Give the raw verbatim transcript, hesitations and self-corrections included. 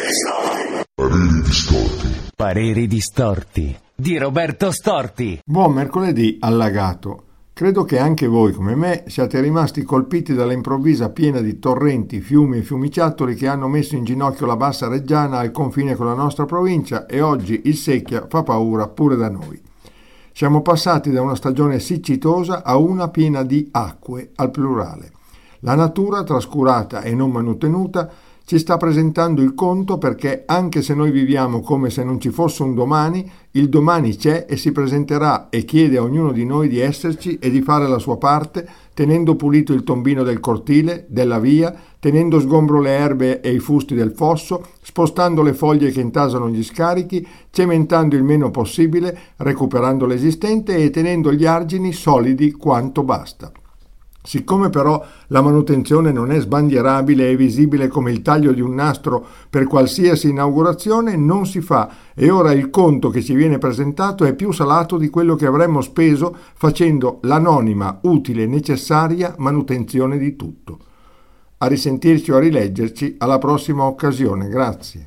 Pareri distorti. Pareri distorti di Roberto Storti. Buon mercoledì allagato. Credo che anche voi, come me, siate rimasti colpiti dall'improvvisa piena di torrenti, fiumi e fiumiciattoli che hanno messo in ginocchio la bassa reggiana al confine con la nostra provincia e oggi il secchia fa paura pure da noi. Siamo passati da una stagione siccitosa a una piena di acque al plurale. La natura, trascurata e non manutenuta, ci sta presentando il conto perché anche se noi viviamo come se non ci fosse un domani, il domani c'è e si presenterà e chiede a ognuno di noi di esserci e di fare la sua parte, tenendo pulito il tombino del cortile, della via, tenendo sgombro le erbe e i fusti del fosso, spostando le foglie che intasano gli scarichi, cementando il meno possibile, recuperando l'esistente e tenendo gli argini solidi quanto basta. Siccome però la manutenzione non è sbandierabile e visibile come il taglio di un nastro per qualsiasi inaugurazione, non si fa e ora il conto che ci viene presentato è più salato di quello che avremmo speso facendo l'anonima, utile e necessaria manutenzione di tutto. A risentirci o a rileggerci alla prossima occasione. Grazie.